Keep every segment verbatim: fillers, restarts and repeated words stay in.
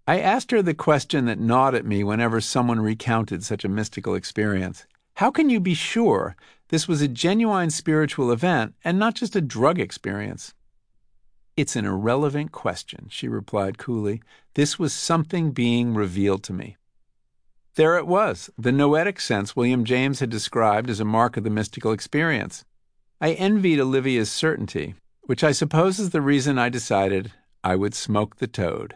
I asked her the question that gnawed at me whenever someone recounted such a mystical experience. How can you be sure this was a genuine spiritual event and not just a drug experience? It's an irrelevant question, she replied coolly. This was something being revealed to me. There it was, the noetic sense William James had described as a mark of the mystical experience. I envied Olivia's certainty, which I suppose is the reason I decided I would smoke the toad.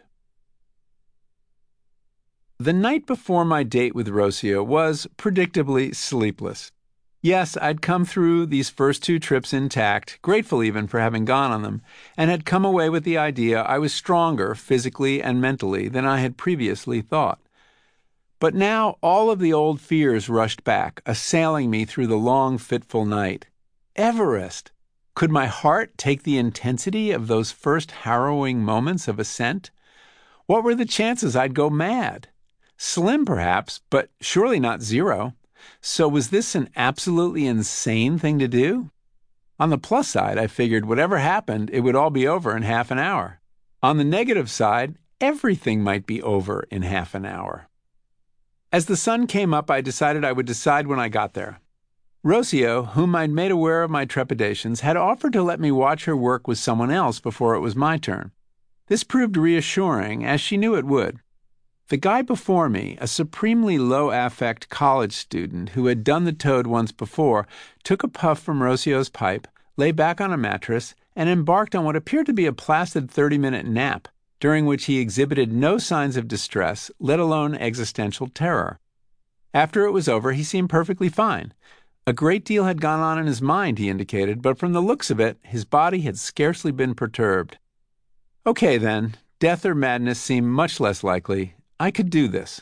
The night before my date with Rocio was, predictably, sleepless. Yes, I'd come through these first two trips intact, grateful even for having gone on them, and had come away with the idea I was stronger, physically and mentally, than I had previously thought. But now all of the old fears rushed back, assailing me through the long, fitful night. Everest! Could my heart take the intensity of those first harrowing moments of ascent? What were the chances I'd go mad? Slim, perhaps, but surely not zero. So was this an absolutely insane thing to do? On the plus side, I figured whatever happened, it would all be over in half an hour. On the negative side, everything might be over in half an hour. As the sun came up, I decided I would decide when I got there. Rocio, whom I'd made aware of my trepidations, had offered to let me watch her work with someone else before it was my turn. This proved reassuring, as she knew it would. The guy before me, a supremely low-affect college student who had done the toad once before, took a puff from Rocio's pipe, lay back on a mattress, and embarked on what appeared to be a placid thirty-minute nap, during which he exhibited no signs of distress, let alone existential terror. After it was over, he seemed perfectly fine. A great deal had gone on in his mind, he indicated, but from the looks of it, his body had scarcely been perturbed. Okay, then, death or madness seemed much less likely. I could do this.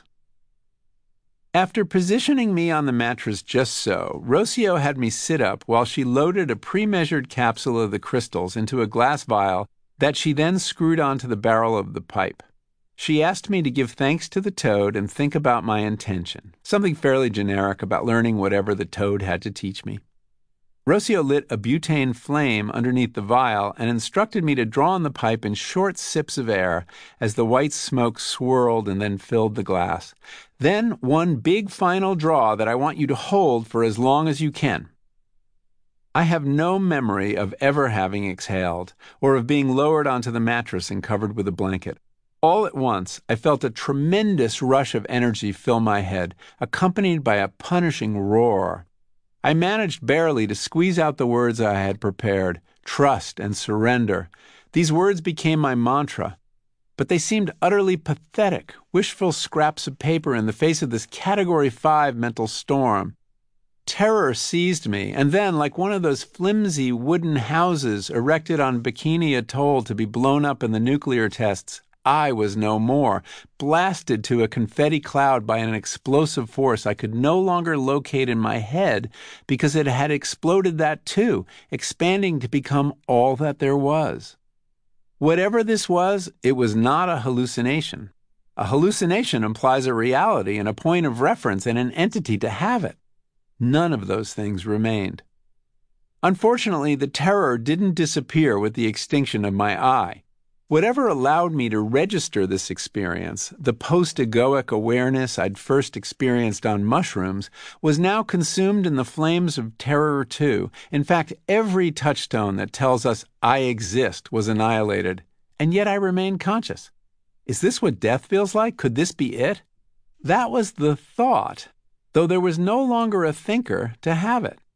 After positioning me on the mattress just so, Rocio had me sit up while she loaded a pre-measured capsule of the crystals into a glass vial that she then screwed onto the barrel of the pipe. She asked me to give thanks to the toad and think about my intention, something fairly generic about learning whatever the toad had to teach me. Rocio lit a butane flame underneath the vial and instructed me to draw on the pipe in short sips of air as the white smoke swirled and then filled the glass. Then one big final draw that I want you to hold for as long as you can. I have no memory of ever having exhaled, or of being lowered onto the mattress and covered with a blanket. All at once, I felt a tremendous rush of energy fill my head, accompanied by a punishing roar. I managed barely to squeeze out the words I had prepared, trust and surrender. These words became my mantra, but they seemed utterly pathetic, wishful scraps of paper in the face of this Category five mental storm. Terror seized me, and then, like one of those flimsy wooden houses erected on Bikini Atoll to be blown up in the nuclear tests, I was no more, blasted to a confetti cloud by an explosive force I could no longer locate in my head because it had exploded that too, expanding to become all that there was. Whatever this was, it was not a hallucination. A hallucination implies a reality and a point of reference and an entity to have it. None of those things remained. Unfortunately, the terror didn't disappear with the extinction of my eye. Whatever allowed me to register this experience, the post-egoic awareness I'd first experienced on mushrooms, was now consumed in the flames of terror too. In fact, every touchstone that tells us I exist was annihilated, and yet I remained conscious. Is this what death feels like? Could this be it? That was the thought, though there was no longer a thinker to have it.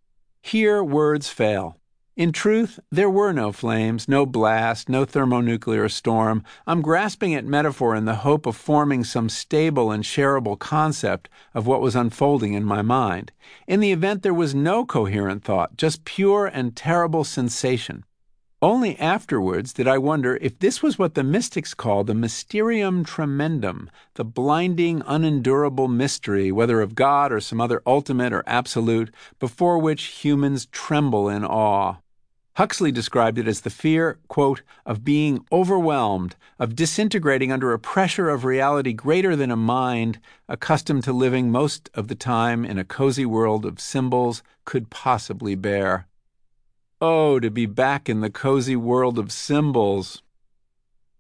Here words fail. In truth, there were no flames, no blast, no thermonuclear storm. I'm grasping at metaphor in the hope of forming some stable and shareable concept of what was unfolding in my mind. In the event, there was no coherent thought, just pure and terrible sensation. Only afterwards did I wonder if this was what the mystics call the mysterium tremendum, the blinding, unendurable mystery, whether of God or some other ultimate or absolute, before which humans tremble in awe. Huxley described it as the fear, quote, of being overwhelmed, of disintegrating under a pressure of reality greater than a mind, accustomed to living most of the time in a cozy world of symbols, could possibly bear. Oh, to be back in the cozy world of symbols!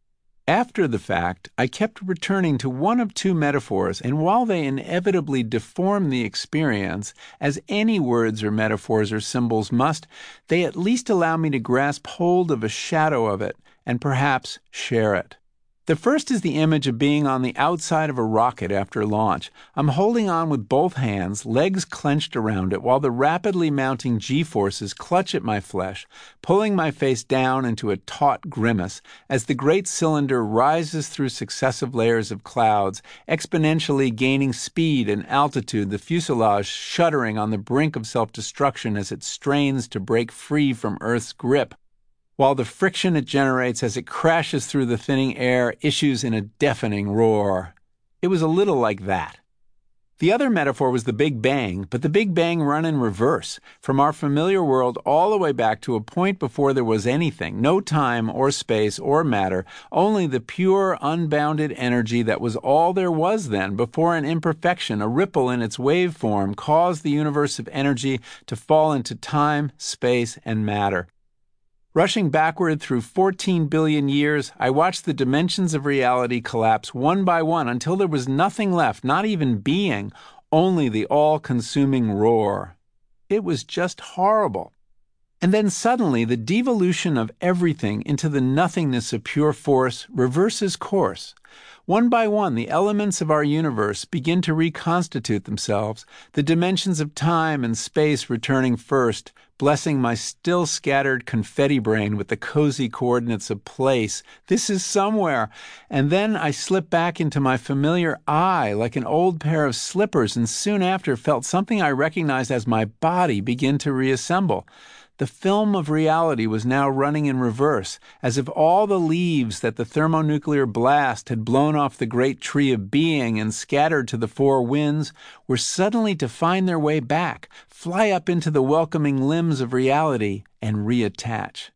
After the fact, I kept returning to one of two metaphors, and while they inevitably deform the experience, as any words or metaphors or symbols must, they at least allow me to grasp hold of a shadow of it and perhaps share it. The first is the image of being on the outside of a rocket after launch. I'm holding on with both hands, legs clenched around it, while the rapidly mounting G-forces clutch at my flesh, pulling my face down into a taut grimace as the great cylinder rises through successive layers of clouds, exponentially gaining speed and altitude, the fuselage shuddering on the brink of self-destruction as it strains to break free from Earth's grip, while the friction it generates as it crashes through the thinning air issues in a deafening roar. It was a little like that. The other metaphor was the Big Bang, but the Big Bang run in reverse, from our familiar world all the way back to a point before there was anything, no time or space or matter, only the pure, unbounded energy that was all there was then, before an imperfection, a ripple in its waveform, caused the universe of energy to fall into time, space, and matter. Rushing backward through fourteen billion years, I watched the dimensions of reality collapse one by one until there was nothing left, not even being, only the all-consuming roar. It was just horrible. And then suddenly the devolution of everything into the nothingness of pure force reverses course. One by one, the elements of our universe begin to reconstitute themselves, the dimensions of time and space returning first, blessing my still scattered confetti brain with the cozy coordinates of place. This is somewhere. And then I slip back into my familiar I like an old pair of slippers, and soon after felt something I recognized as my body begin to reassemble. The film of reality was now running in reverse, as if all the leaves that the thermonuclear blast had blown off the great tree of being and scattered to the four winds were suddenly to find their way back, fly up into the welcoming limbs of reality, and reattach.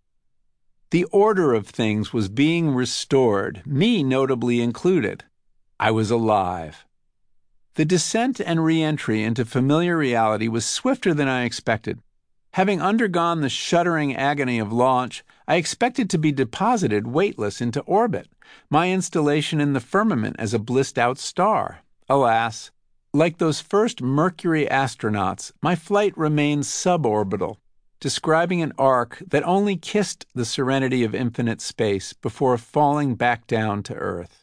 The order of things was being restored, me notably included. I was alive. The descent and re-entry into familiar reality was swifter than I expected. Having undergone the shuddering agony of launch, I expected to be deposited weightless into orbit, my installation in the firmament as a blissed-out star. Alas, like those first Mercury astronauts, my flight remained suborbital, describing an arc that only kissed the serenity of infinite space before falling back down to Earth.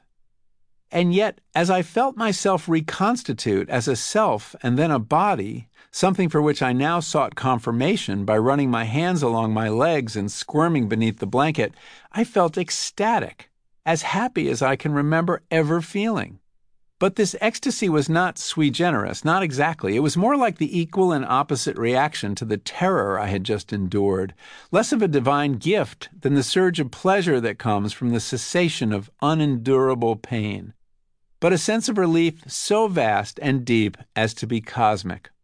And yet, as I felt myself reconstitute as a self and then a body, something for which I now sought confirmation by running my hands along my legs and squirming beneath the blanket, I felt ecstatic, as happy as I can remember ever feeling. But this ecstasy was not sui generis, not exactly. It was more like the equal and opposite reaction to the terror I had just endured, less of a divine gift than the surge of pleasure that comes from the cessation of unendurable pain, but a sense of relief so vast and deep as to be cosmic.